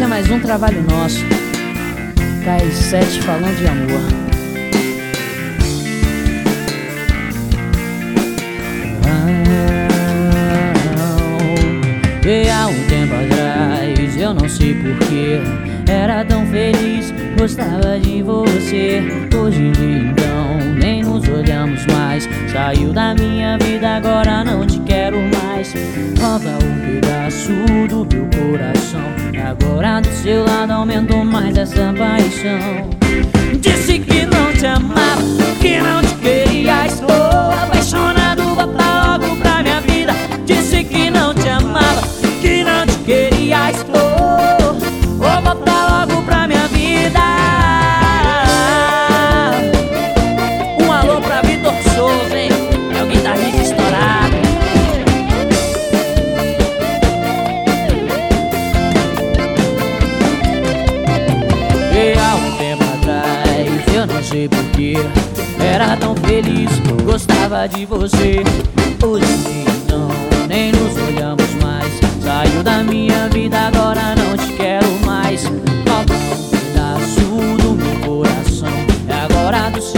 Esse é mais um trabalho nosso, KR7 falando de amor. E há um tempo atrás, eu não sei porquê, era tão feliz, gostava de você. Hoje em dia então, nem nos olhamos mais. Saiu da minha vida, agora não te quero mais. Falta um pedaço do meu coração, agora do seu lado aumentou mais essa paixão. Disse que não te amava, que não te queria. Estou apaixonado, volta logo pra minha vida. Disse que não te amava, que não te queria. Estou, vou voltar logo pra minha vida. Um alô pra Vitor Souza, hein? É o guitarrista estourado. E há um tempo atrás, eu não sei porquê, era tão feliz, gostava de você. Hoje então, nem nos olhamos mais. Saiu da minha vida, agora não te quero mais. Falta um pedaço do meu coração, é agora do